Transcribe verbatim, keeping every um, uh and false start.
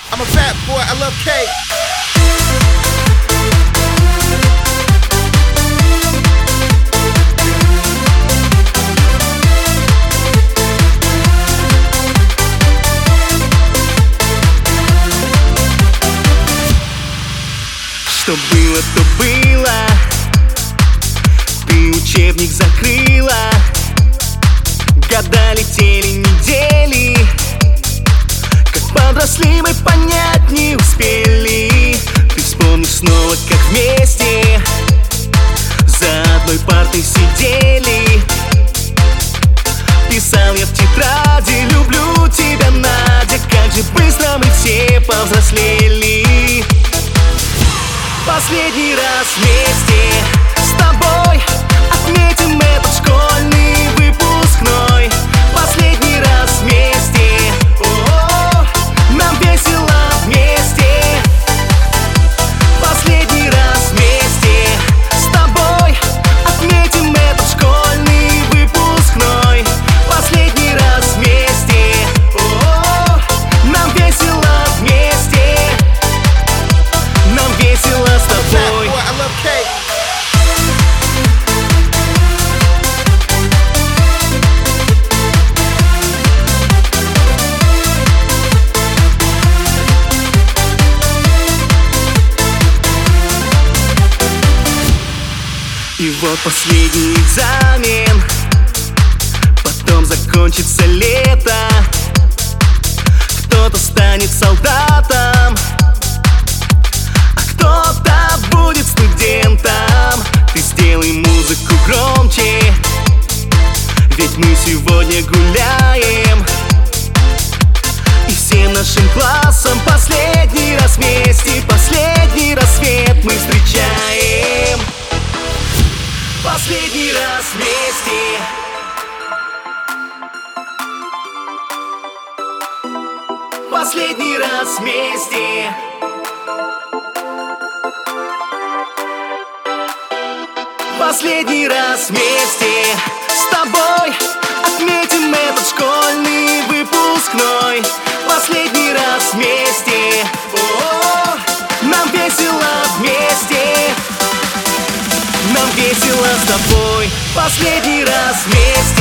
I'm a fat boy, I love cake. Что было, то было. Ты учебник закрыла. Года летели, недели. Как подросли, мы понять не успели. Ты вспомни снова, как вместе за одной партой сидели. Писал я в тетради: люблю тебя, Надя. Как же быстро мы все повзрослели. Последний раз вместе с тобой отметим этот школьный выпускной. Последний раз вместе, о-о-о, нам весело вместе. Последний раз вместе с тобой отметим этот школьный выпускной. Последний раз вместе, о-о-о, нам весело вместе. Нам весело с тобой. Boy, I love cake. И вот последний экзамен, потом закончится лето. Кто-то станет солдатом, а кто-то будет студентом. Ты сделай музыку громче, ведь мы сегодня гуляем. И всем нашим классом последний раз вместе, последний рассвет мы встречаем. Последний раз вместе. Последний раз вместе. Последний раз вместе с тобой отметим этот школьный выпускной. Последний раз вместе, о-о-о, нам весело вместе. Нам весело с тобой. Последний раз вместе.